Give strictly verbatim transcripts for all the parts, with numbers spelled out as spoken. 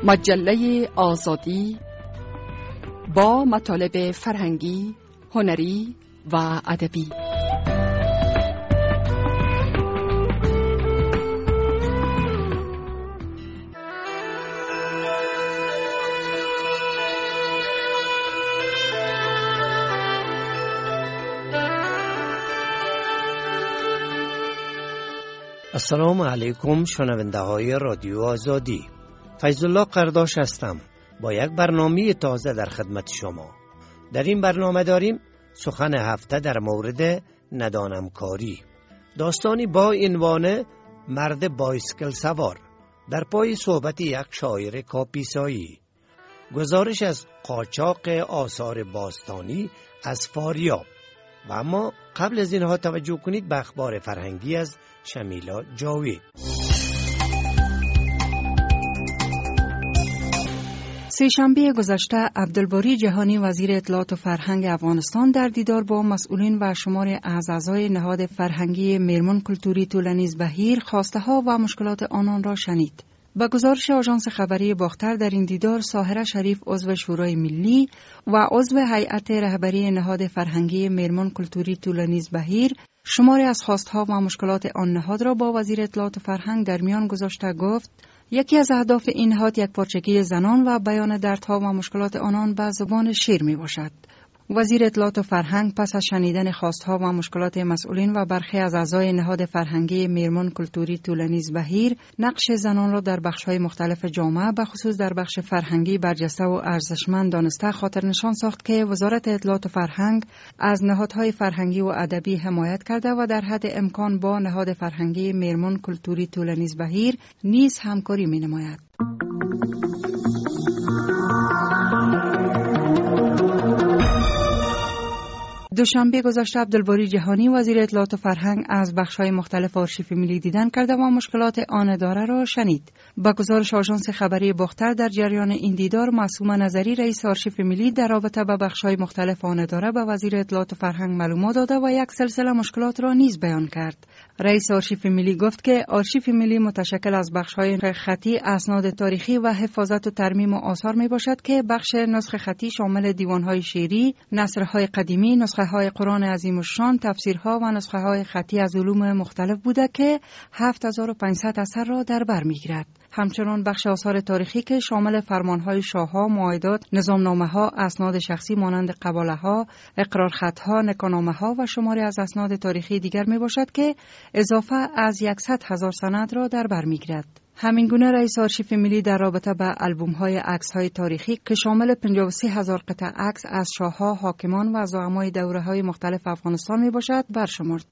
مجله آزادی با مطالب فرهنگی، هنری و ادبی. السلام علیکم شنونده های رادیو آزادی. فیض الله قرداش هستم با یک برنامه تازه در خدمت شما. در این برنامه داریم سخن هفته در مورد ندانم کاری، داستانی با عنوان مرد بایسکل سوار در پای صحبت یک شاعر کاپیسایی، گزارش از قاچاق آثار باستانی از فاریاب. و اما قبل از اینها توجه کنید به اخبار فرهنگی از شمیلا جاوید. سه‌شنبه گذشته عبدالباری جهانی وزیر اطلاعات و فرهنگ افغانستان در دیدار با مسئولین و شمار از اعضای نهاد فرهنگی میرمن کلتوری طولانیز بهیر خواسته ها و مشکلات آنان را شنید. با گزارش آژانس خبری باختر در این دیدار ساحره شریف عضو شورای ملی و عضو هیئت رهبری نهاد فرهنگی میرمن کلتوری طولانیز بهیر شماری از خواستها و مشکلات آن نهاد را با وزیر اطلاعات و فرهنگ در میان گذاشته گفت یکی از اهداف این نهاد یک پارچگی زنان و بیان دردها و مشکلات آنان به زبان شعر می باشد. وزیر اطلاعات و فرهنگ پس از شنیدن خواستها و مشکلات مسئولین و برخی از اعضای نهاد فرهنگی میرمن کلتوری طولانیز بهیر نقش زنان را در بخش‌های مختلف جامعه به خصوص در بخش فرهنگی برجسته و ارزشمند دانسته خاطر نشان ساخت که وزارت اطلاعات و فرهنگ از نهادهای فرهنگی و ادبی حمایت کرده و در حد امکان با نهاد فرهنگی میرمن کلتوری طولانیز بهیر نیز همکاری می‌نماید. دوشنبه گذشته عبدالباری جهانی وزیر اطلاعات و فرهنگ از بخش‌های مختلف آرشیف ملی دیدن کرده و مشکلات آن اداره را شنید. با گزارش آژانس خبری باختر در جریان این دیدار معصومه نظری رئیس آرشیف ملی در رابطه با بخش‌های مختلف آن اداره به وزیر اطلاعات و فرهنگ معلومات داده و یک سلسله مشکلات را نیز بیان کرد. رئیس آرشیف ملی گفت که آرشیف ملی متشکل از بخش‌های خطی، اسناد تاریخی و حفاظت و ترمیم آثار میباشد که بخش نسخ خطی شامل دیوان‌های شعری، نثرهای قدیمی، نسخه‌های قرآن عظیم الشان، تفسیرها و نسخه‌های خطی از علوم مختلف بوده که هفت هزار و پانصد اثر را در بر می‌گیرد. همچنین بخش آثار تاریخی که شامل فرمان‌های شاه‌ها، معاهدات، نظامنامه‌ها، اسناد شخصی مانند قباله‌ها، اقرارخطها، نکاحنامه‌ها و شماری از اسناد تاریخی دیگر میباشد که اضافه از صد هزار سند را در بر می‌گیرد. همین گونه رئیس آرشیف ملی در رابطه با آلبوم‌های عکس‌های تاریخی که شامل پنجاه و سه هزار قطعه عکس از شاه‌ها، حاکمان و زعمای دوره‌های مختلف افغانستان میباشد برشمرد.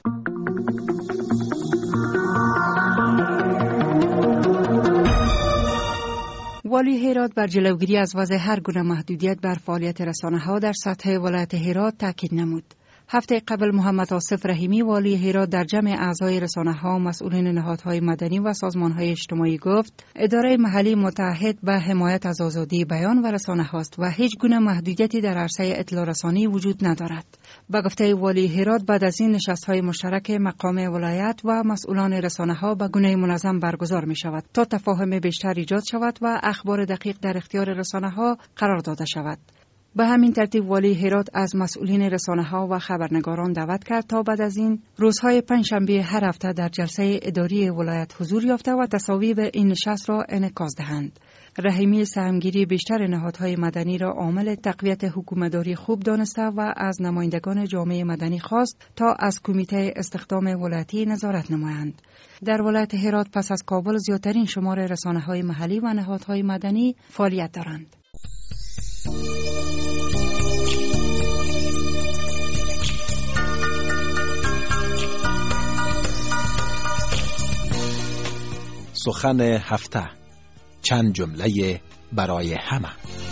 والی هرات بر جلوگیری از وضع هر گونه محدودیت بر فعالیت رسانه‌ها در سطح ولایت هرات تاکید نمود. هفته قبل محمد آصف رحیمی والی هرات در جمع اعضای رسانه‌ها، مسئولین نهادهای مدنی و سازمان‌های اجتماعی گفت اداره محلی متعهد به حمایت از آزادی بیان و رسانه‌ها است و هیچ گونه محدودیتی در عرصه اطلاع رسانی وجود ندارد. به گفته والی هرات بعد از این نشست‌های مشترک مقام ولایت و مسئولان رسانه‌ها به گونه منظم برگزار می‌شود تا تفاهم بیشتر ایجاد شود و اخبار دقیق در اختیار رسانه‌ها قرار داده شود. به همین ترتیب والی هرات از مسئولین رسانه‌ها و خبرنگاران دعوت کرد تا بعد از این روزهای پنجشنبه هر هفته در جلسه اداری ولایت حضور یافته و تصاویب این نشست را انعکاس دهند. رحیمی سهمگیری بیشتر نهادهای مدنی را عامل تقویت حکومتداری خوب دانسته و از نمایندگان جامعه مدنی خواست تا از کمیته استخدام ولایتی نظارت نمایند. در ولایت هرات پس از کابل زیادترین شمار رسانه‌های محلی و نهادهای مدنی فعالیت دارند. سخن هفته، چند جمله برای همه.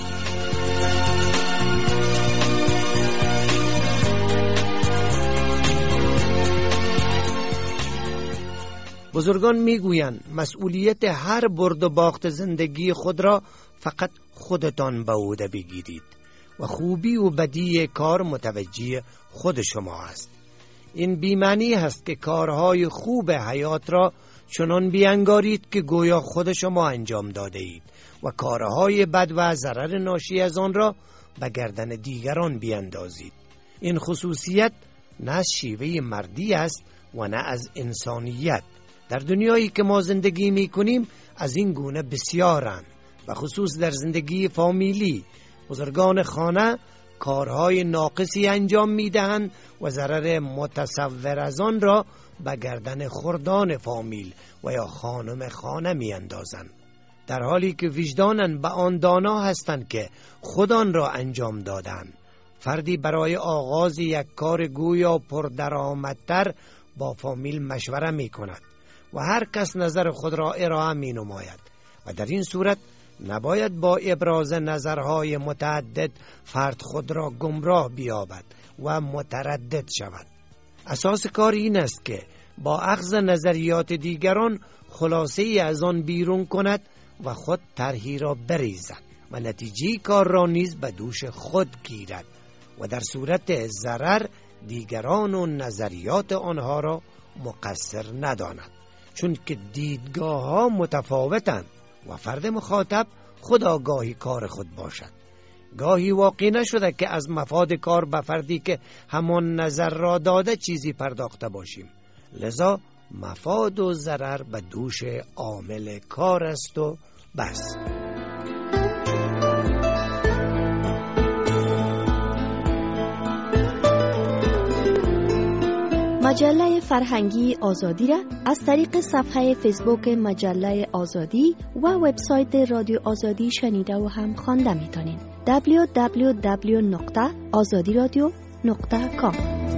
بزرگان میگویند مسئولیت هر برد و باخت زندگی خود را فقط خودتان به عهده بگیرید و خوبی و بدی کار متوجه خود شما است. این بی‌معنی هست که کارهای خوب حیات را چنان بیانگارید که گویا خود شما انجام داده اید و کارهای بد و ضرر ناشی از آن را به گردن دیگران بیاندازید. این خصوصیت نه از شیوه مردی است و نه از انسانیت. در دنیایی که ما زندگی می کنیم از این گونه بسیارند، و خصوص در زندگی فامیلی. بزرگان خانه کارهای ناقصی انجام می دهند و ضرر متصور از آن را به گردن خردان فامیل و یا خانم خانه می اندازند، در حالی که وجداناً به آن دانا هستند که خود آن را انجام دادند. فردی برای آغاز یک کار گویا پردرآمدتر با فامیل مشوره می کند و هر کس نظر خود را ارائه می نماید و در این صورت نباید با ابراز نظرهای متعدد فرد خود را گمراه بیابد و متردد شود. اساس کار این است که با اخذ نظریات دیگران خلاصه ای از آن بیرون کند و خود طرحی را بریزد و نتیجه کار را نیز به دوش خود گیرد و در صورت ضرر دیگران و نظریات آنها را مقصر نداند، چون که دیدگاه ها متفاوتند و فرد مخاطب خود آگاهی کار خود باشد. گاهی واقع نشده که از مفاد کار به فردی که همان نظر را داده چیزی پرداخته باشیم، لذا مفاد و ضرر به دوش عامل کار است و بس. مجله فرهنگی آزادی را از طریق صفحه فیسبوک مجله آزادی و وبسایت رادیو آزادی شنیده و هم خوانده میتونین. دبلیو دبلیو دبلیو نقطه آزادی رادیو نقطه کام.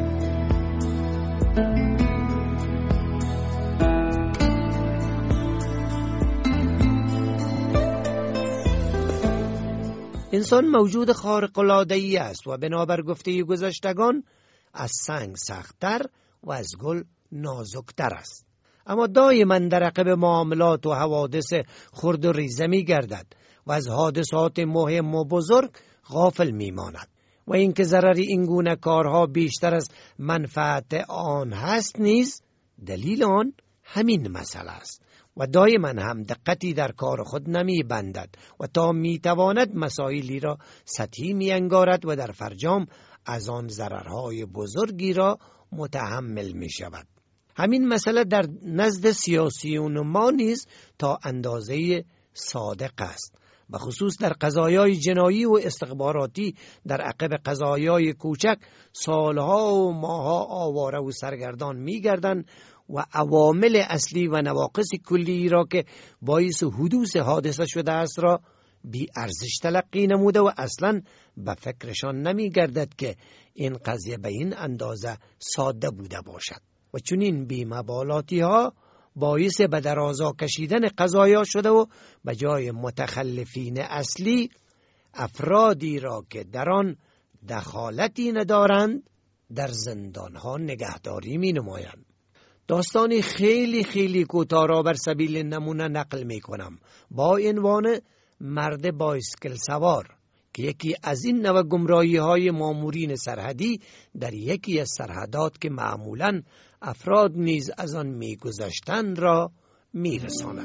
انسان موجود خارق‌العاده‌ای است و بنابر گفته گذشتگان از سنگ سخت‌تر و از گل نازکتر است، اما دائما در عقب معاملات و حوادث خرد و ریزه می گردد و از حادثات مهم و بزرگ غافل می ماند و اینکه ضرر این گونه کارها بیشتر از منفعت آن هست نیز دلیل آن همین مسئله است و دائما هم دقتی در کار خود نمی بندد و تا می تواند مسائلی را سطحی می انگارد و در فرجام از آن ضررهای بزرگی را متحمل می شود. همین مسئله در نزد سیاسیون ما نیز تا اندازه صادق است، به خصوص در قضایای جنایی و استخباراتی. در عقب قضایای کوچک سالها و ماها آواره و سرگردان می گردند و عوامل اصلی و نواقص کلی را که باعث حدوث حادثه شده است را بی ارزش تلقی نموده و اصلا به فکرشان نمی گردد که این قضیه به این اندازه ساده بوده باشد و چون این بی مبالاتی ها باعث به درازا کشیدن قضایا شده و به جای متخلفین اصلی افرادی را که در آن دخالتی ندارند در زندان ها نگهداری می نمایند. داستانی خیلی خیلی کوتاه را بر سبیل نمونه نقل می کنم با عنوان مرد بایسکل سوار که یکی از این نوع گمراهی های مامورین سرحدی در یکی از سرحدات که معمولاً افراد نیز از آن می گذشتند را می رساند.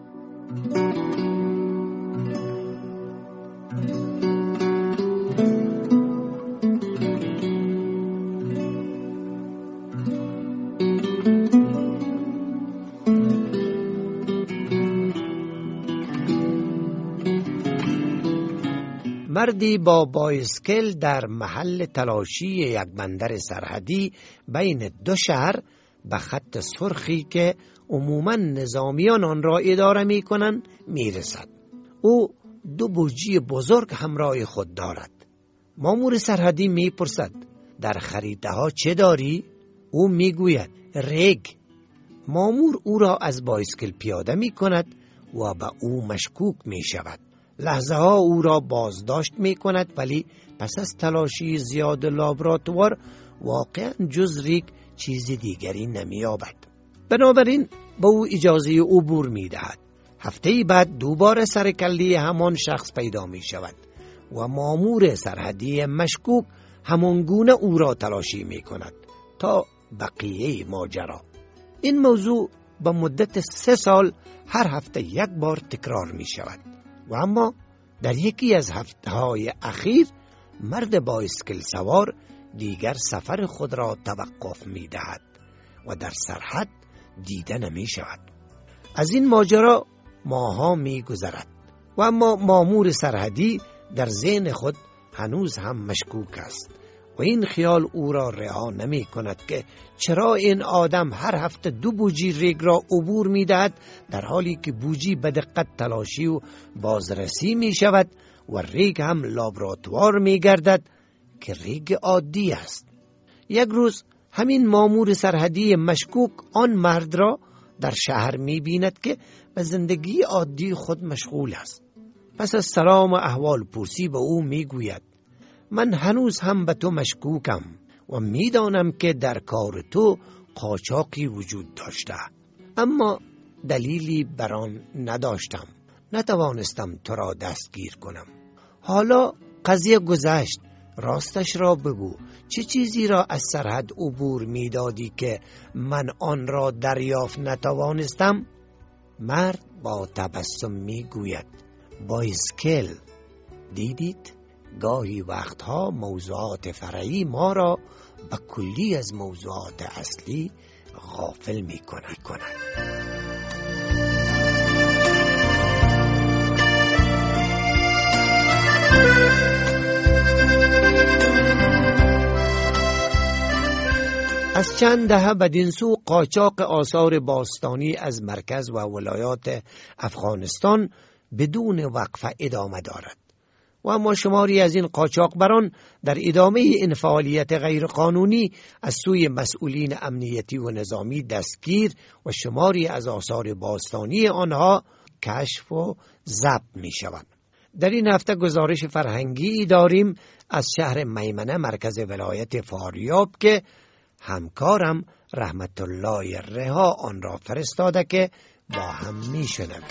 مردی با بایسکل در محل تلاشی یک بندر سرحدی بین دو شهر به خط سرخی که عموماً نظامیان آن را اداره می کنند می رسد. او دو بوجی بزرگ همراه خود دارد. مامور سرحدی می پرسد در خریده ها چه داری؟ او می گوید ریگ. مامور او را از بایسکل پیاده می کند و به او مشکوک می شود. لحظه ها او را بازداشت می کند، ولی پس از تلاشی زیاد لابراتوار واقعا جز ریگ چیز دیگری نمی یابد. بنابراین به او اجازه عبور می دهد. هفته بعد دوباره سرکله همان شخص پیدا می شود و مامور سرحدی مشکوک همان گونه او را تلاشی می کند تا بقیه ماجرا. این موضوع به مدت سه سال هر هفته یک بار تکرار می شود. و اما در یکی از هفته های اخیر مرد بایسکل سوار دیگر سفر خود را توقف می دهد و در سرحد دیده نمی شود. از این ماجرا ماها می گذرد و اما مامور سرحدی در ذهن خود هنوز هم مشکوک است و این خیال او را رها نمی کند که چرا این آدم هر هفته دو بوجی ریگ را عبور می دهد، در حالی که بوجی به دقت تلاشی و بازرسی می شود و ریگ هم لابراتوار می گردد که ریگ عادی است. یک روز همین مامور سرحدی مشکوک آن مرد را در شهر می بیند که به زندگی عادی خود مشغول است. پس از سلام و احوال پرسی به او می گوید من هنوز هم به تو مشکوکم و می دانم که در کار تو قاچاقی وجود داشته، اما دلیلی بر آن نداشتم، نتوانستم تو را دستگیر کنم. حالا قضیه گذشت، راستش را بگو، چه چیزی را از سرحد عبور می دادی که من آن را دریافت نتوانستم؟ مرد با تبسم می گوید بایسکل. دیدید؟ گاهی وقتها موضوعات فرعی ما را به کلی از موضوعات اصلی غافل می کند. از چند دهه بدین سو قاچاق آثار باستانی از مرکز و ولایات افغانستان بدون وقفه ادامه دارد و اما شماری از این قاچاقبران در ادامه این فعالیت غیرقانونی از سوی مسئولین امنیتی و نظامی دستگیر و شماری از آثار باستانی آنها کشف و ضبط می شوند. در این هفته گزارش فرهنگی داریم از شهر میمنه مرکز ولایت فاریاب که همکارم رحمت الله رها آن را فرستاده که با هم می شنویم.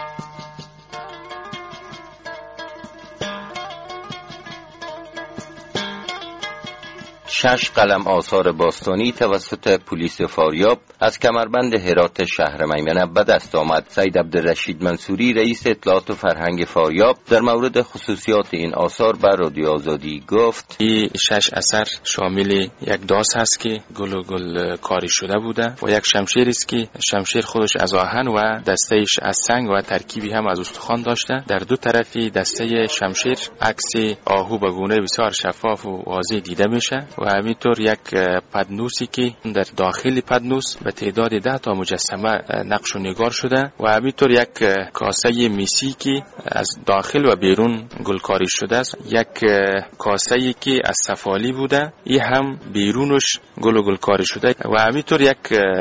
شش قلم آثار باستانی توسط پلیس فاریاب از کمربند هرات شهر میمنه به دست آمد. سید عبدالرشید منصوری رئیس اطلاعات و فرهنگ فاریاب در مورد خصوصیات این آثار به رادیو آزادی گفت این شش اثر شامل یک داس هست که گل و گل کاری شده بوده و یک شمشیر است که شمشیر خودش از آهن و دستهش از سنگ و ترکیبی هم از استخوان داشته. در دو طرفی دسته شمشیر عکس آهو به گونه بسیار شفاف و واضح دیده میشه و همینطور یک پدنوسی که در داخل پدنوس به تعداد ده تا مجسمه نقش و نگار شده و همینطور یک کاسه میسی که از داخل و بیرون گلکاری شده است. یک کاسه که از سفالی بوده این هم بیرونش گل و گلکاری شده و همینطور یک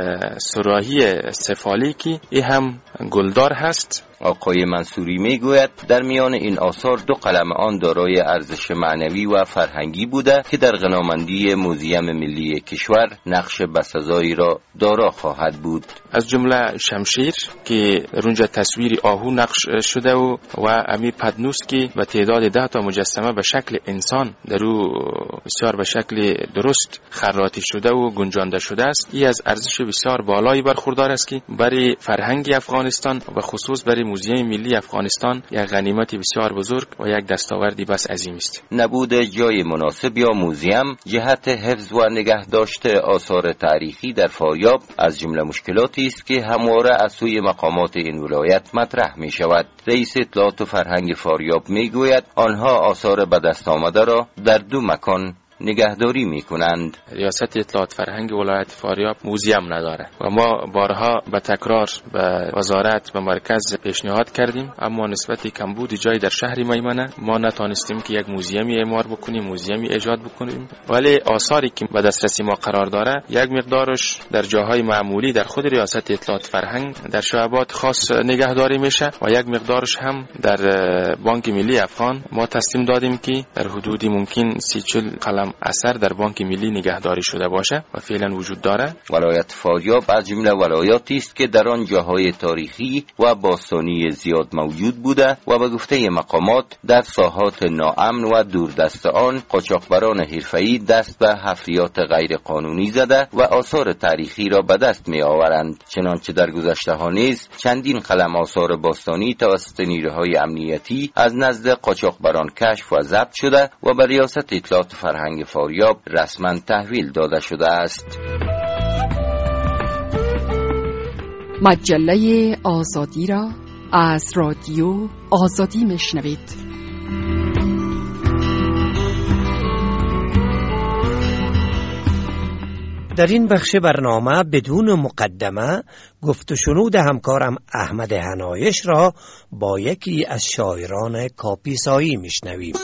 سراحی سفالی که این هم گلدار هست. آقای منصوری میگوید در میان این آثار دو قلم آن دارای ارزش معنوی و فرهنگی بوده که در غنامندی موزیم ملی کشور نقش بسزایی را دارا خواهد بود. از جمله شمشیر که رونجا تصویر آهو نقش شده و و امی پدنوس که به تعداد ده تا مجسمه به شکل انسان در او بسیار به شکل درست خراطی شده و گنجانده شده است. این از ارزش بسیار بالایی برخوردار است که برای فرهنگ افغانستان و خصوص برای موزیم ملی افغانستان یک غنیمت بسیار بزرگ و یک دستاوردی بس عظیم است. نبود جای مناسب یا موزیم جهت حفظ و نگهداشت آثار تاریخی در فاریاب از جمله مشکلاتی است که همواره از سوی مقامات این ولایت مطرح می شود. رئیس اطلاعات و فرهنگ فاریاب می گوید آنها آثار به دست آمده را در دو مکان نگهداری میکنند. ریاست اطلاعات فرهنگ ولایت فاریاب موزیم نداره و ما بارها به تکرار به وزارت و مرکز پیشنهاد کردیم، اما نسبت کمبود جای در شهر میمنه ما نتونستیم که یک موزیمی اعمار بکنیم، موزیمی ایجاد بکنیم. ولی آثاری که به دسترسی ما قرار داره یک مقدارش در جاهای معمولی در خود ریاست اطلاعات فرهنگ در شعبات خاص نگهداری میشه و یک مقدارش هم در بانک ملی افغان ما تسلیم دادیم که در حدودی ممکن سی چل قلم اثر در بانک ملی نگهداری شده باشه و فعلا وجود داره. ولایت فاریاب از جمله ولایاتی است که در آن جاهای تاریخی و باستانی زیاد موجود بوده و به گفته مقامات در ساحات ناامن و دوردست آن قاچاقبران حرفه‌ای دست به حفریات غیر قانونی زده و آثار تاریخی را به دست می آورند. چنانچه در گذشته ها نیز چندین قلم آثار باستانی توسط نیروهای امنیتی از نزد قاچاقبران کشف و ضبط شده و به ریاست اطلاعات فرهنگ فاریاب رسما تحویل داده شده است. مجله آزادی را از رادیو آزادی میشنوید. در این بخش برنامه بدون مقدمه گفت و شنود همکارم احمد حنایش را با یکی از شاعران کاپیسایی میشنویم.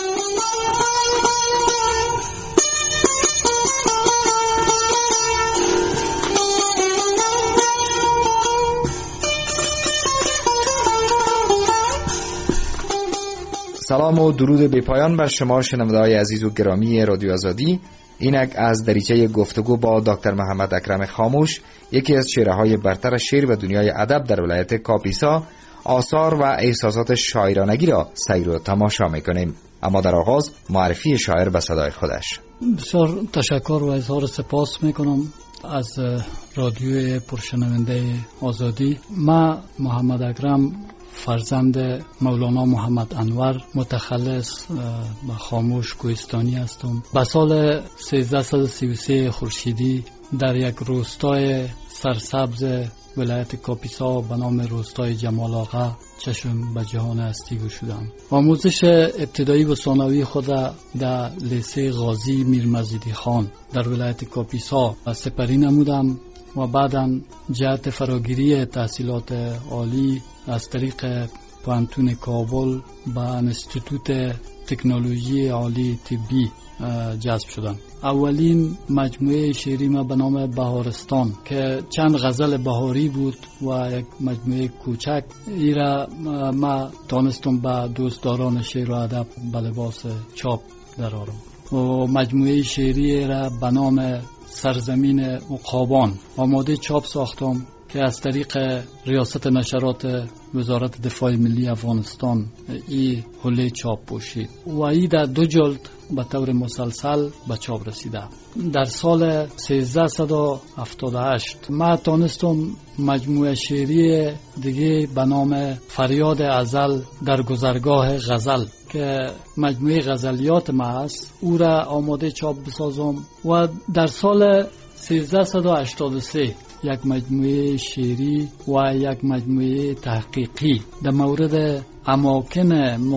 سلام و درود بی پایان بر شما شنونده‌های عزیز و گرامی رادیو آزادی. اینک از دریچه گفتگو با دکتر محمد اکرم خاموش، یکی از چهره‌های برتر شعر و دنیای ادب در ولایت کاپیسا، آثار و احساسات شاعرانگی را سیر و تماشا می‌کنیم. اما در آغاز معرفی شاعر به صدای خودش. بسیار تشکر و اظهار سپاس می‌کنم از رادیوی پرشنونده آزادی. ما محمد اکرم فرزند مولانا محمد انور متخلص و خاموش کوهستانی هستم. به سال سیزده و سی و سه خورشیدی در یک روستای سرسبز ولایت کاپیسا به نام روستای جمال آقا چشم به جهان هستی گشودم. آموزش ابتدایی و ثانوی خود در لیسه غازی میرمزیدی خان در ولایت کاپیسا سپری نمودم و بعداً جهت فراگیری تحصیلات عالی از طریق پوهنتون کابل به انستیتوت تکنولوژی عالی طبی جذب شدم. اولین مجموعه شعری ما به نام بهارستان که چند غزل بهاری بود و یک مجموعه کوچک، ایرا ما تانستم به دوستداران شعر و ادب به لباس چاپ درآورم و مجموعه شعری را به نام سرزمین عقابان آماده چاپ ساختم که از طریق ریاست نشرات وزارت دفاع ملی افغانستان ای حله چاپ پوشید و ای در دو جلد به طور مسلسل به چاپ رسیده. در سال سیزده و هفتاد و هشت ما تانستم مجموعه شعری دیگه به نام فریاد ازل در گذرگاه غزل که مجموعه غزلیات ما است، او را آماده چاپ بسازم و در سال سیزده و هشتاد و سه یک مجموعه شعری و یک مجموعه تحقیقی در مورد اماکن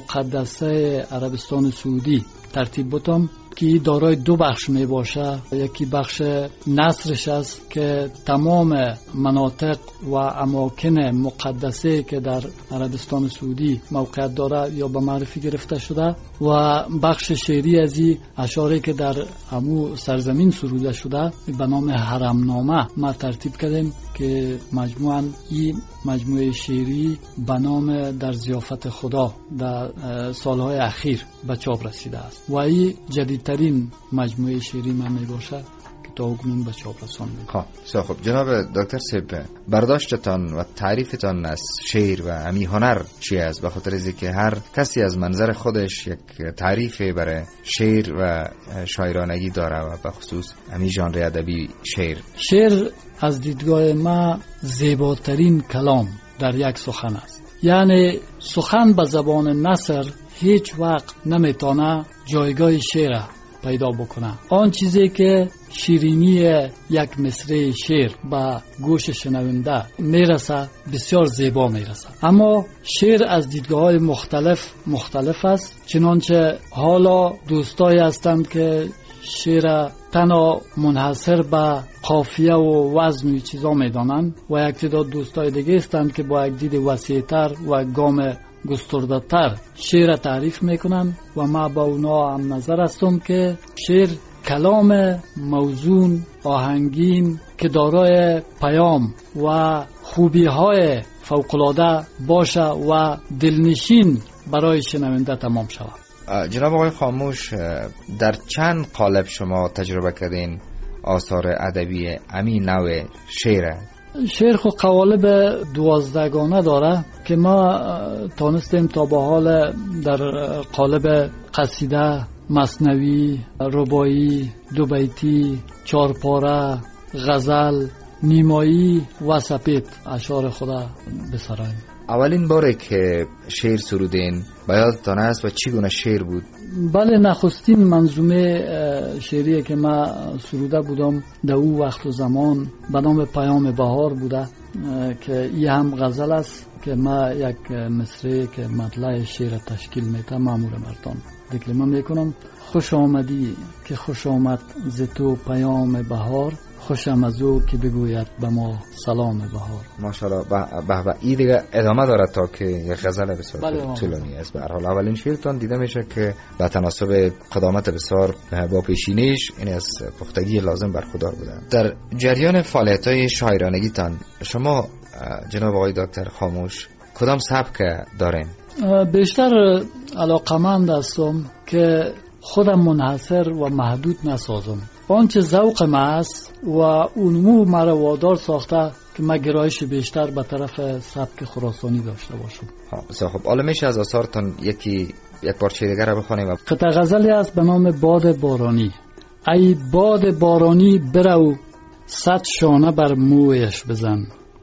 مقدسه عربستان سعودی ترتیب بودم که دارای دو بخش می باشه. یکی بخش نصرش است که تمام مناطق و اماکن مقدسه که در عربستان سعودی موقعیت داره یا به معرفی گرفته شده و بخش شعری از این اشعاری که در همو سرزمین سروده شده به نام حرمنامه ما ترتیب کردیم که مجموعاً این مجموعه شعری به نام در ضیافت خدا در سالهای اخیر به چاپ رسیده است و این جدیدترین مجموعه شعری من می باشد که تا اکنون به چاپ رسانده. خب بسیار خوب جناب دکتر صاحب، برداشتتان و تعریفتان از شعر و امی هنر چی است؟ به خاطر از که هر کسی از منظر خودش یک تعریفی برای شعر و شاعرانگی داره و به خصوص امی ژانر ادبی شعر. شعر از دیدگاه ما زیباترین کلام در یک سخن است. یعنی سخن به زبان نثر هیچ وقت نمیتونه جایگاه شعر پیدا بکنه. آن چیزی که شیرینی یک مصرع شعر به گوش شنونده میرسه بسیار زیبا میرسه، اما شعر از دیدگاه‌های مختلف مختلف است. چنانچه حالا دوستایی هستند که شعر تنها منحصر به قافیه و وزن و چیزا میدانند و یک تعداد دوستای دیگه هستند که با یک دید وسیع‌تر و گام گسترده تر شعر تعریف میکنن و ما با اونا هم نظر هستم که شعر کلام موزون آهنگین که دارای پیام و خوبی های فوق‌العاده باشه و دلنشین برای شنونده تمام شود. جناب آقای خاموش، در چند قالب شما تجربه کردین آثار ادبی امی نوع شعر؟ شعر خو قوالب دوازدگانه داره که ما تانستیم تا به حال در قالب قصیده، مثنوی، رباعی، دو بیتی، چارپاره، غزل، نیمایی و سپید اشعار خدا بسراییم. اولین باره که شعر سرودین با یادتان است و چگونه شعر بود؟ بله، نخستین منظومه شعری که ما سروده بودم در او وقت و زمان به نام پیام بهار بوده که این هم غزل است که ما یک مصرع که مطلع شعر تشکیل میده معمول مردان دکلمه میکنم. خوش آمدی که خوش آمد ز تو پیام بهار، خوشم از او که بگوید به ما سلام بهار. ماشاءالله. به به این دیگه ادامه داره تا که یک غزل بسیار طولانی است. به هر حال اولین شعرتان دیده میشه که به تناسب قدامت بسیار با پیشینیش این از پختگی لازم برخوردار بوده. در جریان فعالیت‌های شاعرانگیتان شما جناب آقای دکتر خاموش کدام سبک دارین؟ بیشتر علاقمند هستم که خودم منحصر و محدود نسازم. آنچه ذوق ما است و اونمو مرا وادار ساخته که ما گرایش بیشتر به طرف سبک خراسانی داشته باشم. ها خب حالا میشه از آثارتون یکی یک پارچه دیگر را بخونیم؟ قطعه غزلی است به نام باد بارانی. ای باد بارانی برو صد شانه بر مویش بزن،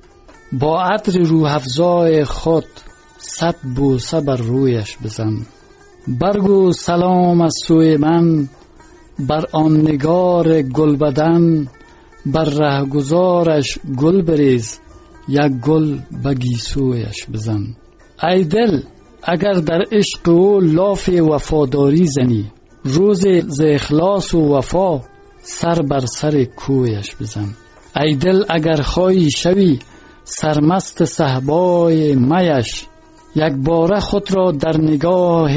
با عطر روح افزای خود صد بوسه بر رویش بزن. برگو سلام از سوی من بر آن نگار گل بدن، بر رهگذارش گل بریز یک گل به گیسویش بزن. ای دل اگر در عشق او لاف وفاداری زنی، روز ز اخلاص و وفا سر بر سر کویش بزن. ای دل اگر خواهی شوی سرمست صهبای میش، یک باره خود را در نگاه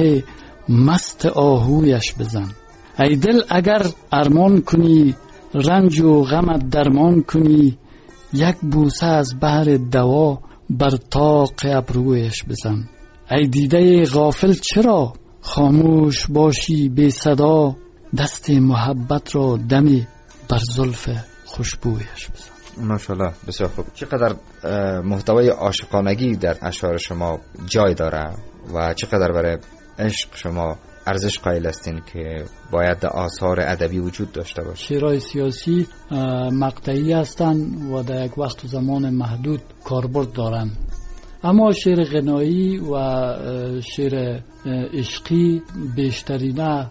مست آهویش بزن. ای دل اگر ارمان کنی رنج و غمت درمان کنی، یک بوسه از بحر دوا بر طاق ابرویش بزن. ای دیده غافل چرا خاموش باشی بی صدا، دست محبت را دمی بر زلف خوشبویش بزن. ماشاءالله، بسیار خوب. چقدر محتوای عاشقانگی در اشعار شما جای داره و چقدر برای عشق شما ارزش قائل هستین که باید در آثار ادبی وجود داشته باشه. شعرهای سیاسی مقطعی هستند و در یک وقت و زمان محدود کاربرد دارند، اما شعر غنایی و شعر عشقی بیشترینه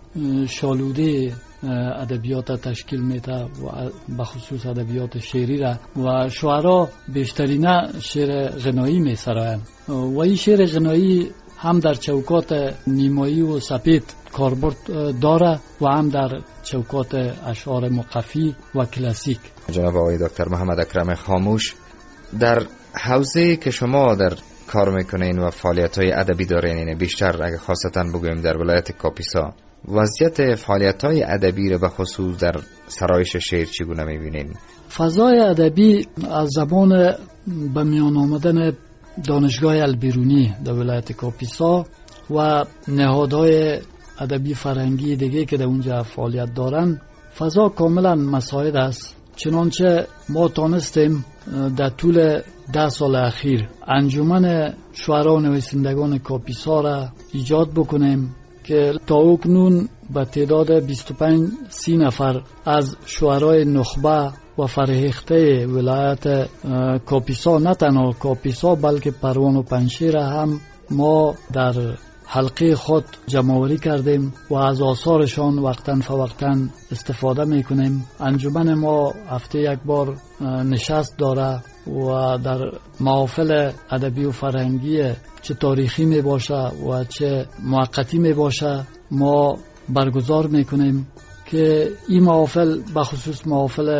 شالوده ادبیات تشکیل میده و بخصوص ادبیات شعری را و شعرا بیشترینه شعر غنایی میسرایند و این شعر غنایی هم در چوکات نیمایی و سپید کاربرد داره و هم در چوکات اشعار مقفی و کلاسیک. جناب آقای دکتر محمد اکرم خاموش، در حوزه که شما در کار میکنین و فعالیت‌های ادبی دارین، بیشتر اگه خاصتا بگویم در ولایت کاپیسا، وضعیت فعالیت‌های ادبی رو به خصوص در سرایش شعر چگونه می‌بینین؟ فضای ادبی از زبان به میان آمدن دانشگاه البیرونی در ولایت کاپیسا و نهادهای ادبی فرهنگی دیگه که در اونجا فعالیت دارن، فضا کاملا مساعد است. چنانچه ما تانستیم در طول ده سال اخیر انجمن شعرا و نویسندگان کاپیسا را ایجاد بکنیم که تا اکنون به تعداد بیست و پنج سی نفر از شعرای نخبه و فرهیخته ولایت کاپیسا، نه تنها کاپیسا بلکه پروان و پنشیر هم ما در حلقه خود جمع‌آوری کردیم و از آثارشان وقتاً فوقتاً استفاده میکنیم. انجمن ما هفته یک بار نشست داره و در محافل ادبی و فرهنگی چه تاریخی می باشه و چه موقتی می باشه ما برگزار میکنیم که این محافل بخصوص محافل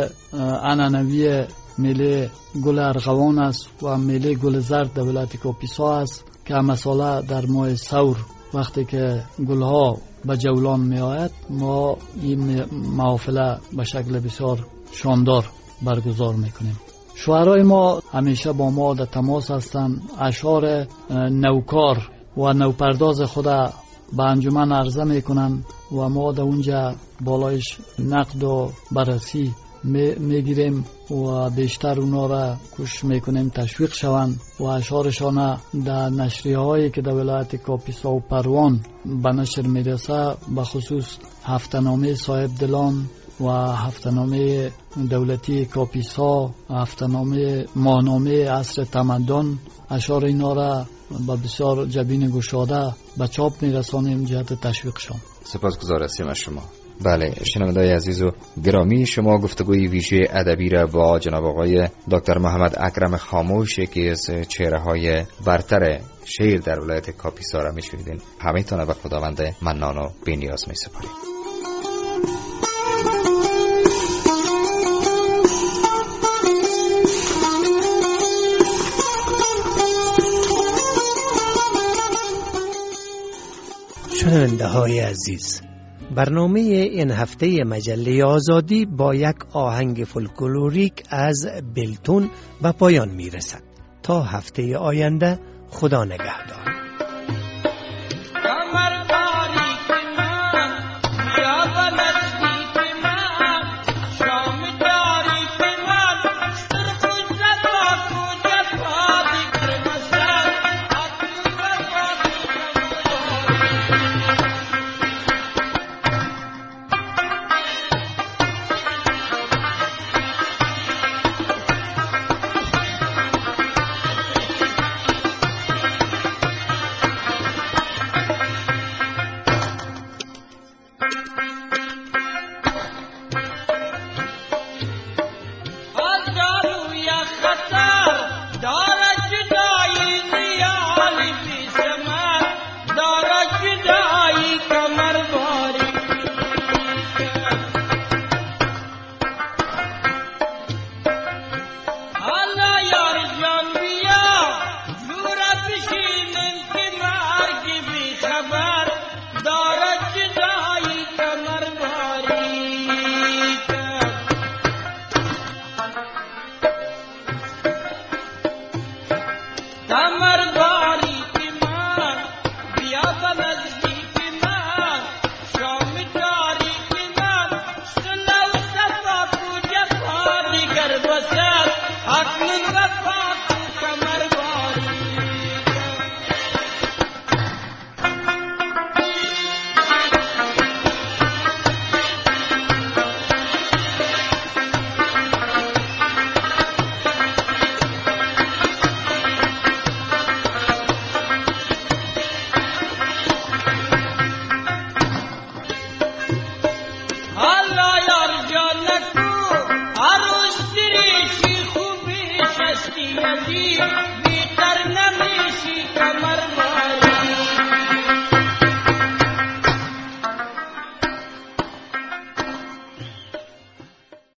عنعنوی میله گل ارغوان است و میله گل زرد در ولایت کاپیسا است که مثلا در ماه ثور وقتی که گلها به جولان می آید ما این محافل به شکل بسیار شاندار برگزار میکنیم. شعرای ما همیشه با ما در تماس هستند، اشعار نوکار و نوپرداز خود به انجمن عرضه میکنن و ما در اونجا بالایش نقد و بررسی میگیریم و بیشتر اونا را کوشش میکنیم تشویق شوند و اشعارشان در نشریه هایی که در ولایت کاپیسا و پروان به نشر میرسه، به خصوص هفته‌نامه صاحب دلان و هفته‌نامه دولتی کاپیسا، هفته‌نامه ماهنامه عصر تمدن، اشعار اینا را با بسیار جبین گشاده به چاپ میرسانیم جهت تشویقشان. سپاسگزار هستیم از شما. بله شنوندگان عزیز و گرامی، شما گفتگوی ویژه ادبی را با جناب آقای دکتر محمد اکرم خاموش که از چهره های برتر شعر در ولایت کاپیسا را میشنیدین. همه تان به خداوند منان و بی‌نیاز میسپاریم. شنونده های عزیز، برنامه این هفته مجله آزادی با یک آهنگ فولکلوریک از بلتون به پایان می رسد. تا هفته آینده، خدا نگهدار.